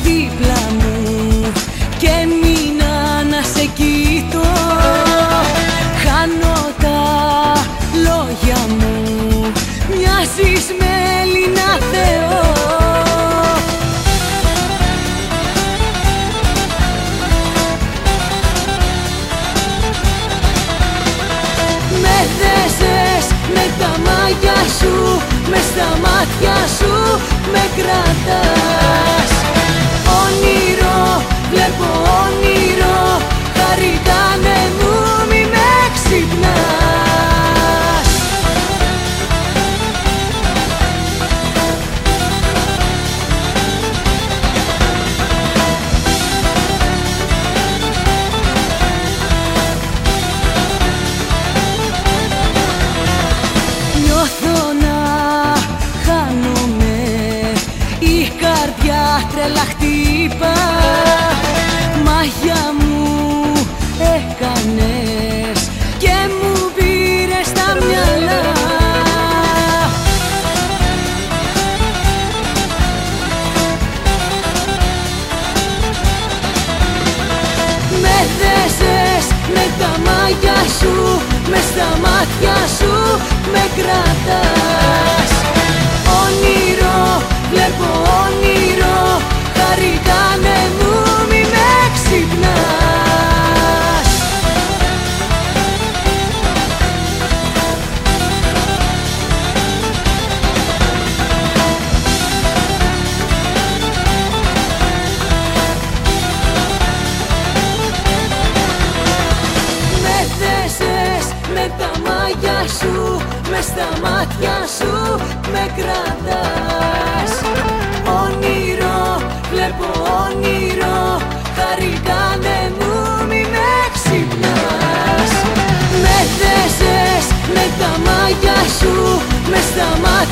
δίπλα μου και μείνα να σε κοιτώ. Χάνω τα λόγια μου, μοιάζεις με Έλληνα Θεό. Με δέσες με τα μάγια σου, μες στα μάτια σου με κρατάς. Όνειρο, βλέπω όνειρο, χαριτάνε μου μη με ξυπνάς. Νιώθω να χάνομαι, η καρδιά τρελά χτύπα. Μάγια μου έκανες και μου πήρες τα μυαλά. Με δέσες με τα μάγια σου, μες στα μάτια σου με κρατάς. Όνειρο, βλέπω όνειρο, χαριτάνε μου μη με ξυπνάς. Με δέσες με τα μάγια σου, μες στα μάτια σου με κρατάς. Όνειρο, βλέπω όνειρο, χαριτάνε μου μη με ξυπνάς. Με δέσες με τα μάγια σου, μες στα μάτια